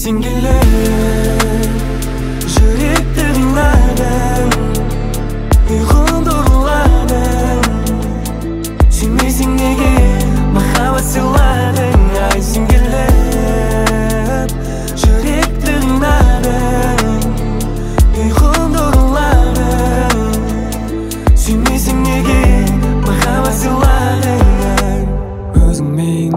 Сеңгелер жүректі қинадың, ұйқымды ұрладың. Сүймесең неге махаббат сыйладың? Ай сеңгелер жүректі қинадың, ұйқымды ұрладың. Сүймесең неге махаббат сыйладың? Өзіңмен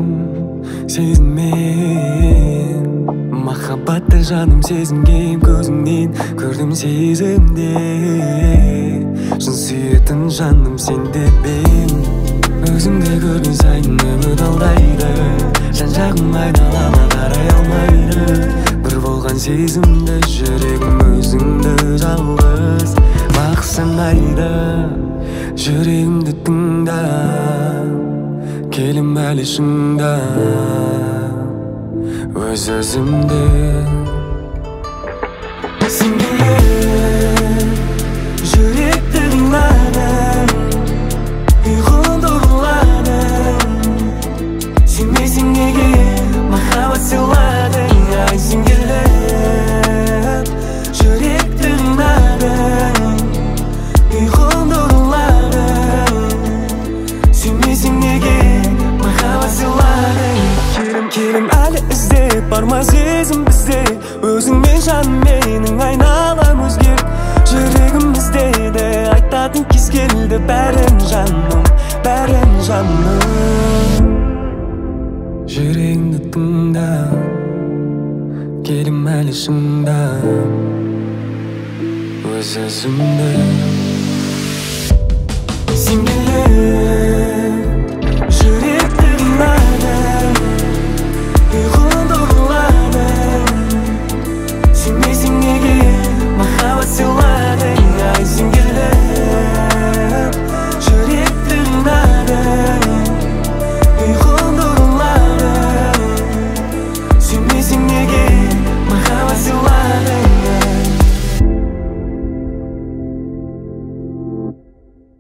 сезінмен махаббатты жаным сезінген, көзіңнен көрдім сезімде. Шын сүйетін жаным сенде бен. Өзіңді көрген сайын үміт алдайды, жан-жағым айналама қарай алмайды. Бір болған сезімді жүрегім өзіңді жалғыз бақ санайды. Жүрегімді тыңда, келім әлі шыңда өз өзімді. Сеңгелер жүректі қинадың, ұйқымды ұрладың. Сүймесең неге махаббат сыйладың? Ай сеңгелер жүректі қинадың, ұйқымды ұрладың. Сүймесең неге махаббат сыйладың? Келем әлі іздеп барма сезім бізде, өзіңмен жаным менің айналам өзгеріп. Жүрегім іздеді, айтатын кез келді бәрін жаным, бәрін жаным. Жүрегімді тыңда, келем әлі шыңда өз өзімді. Сеңгелер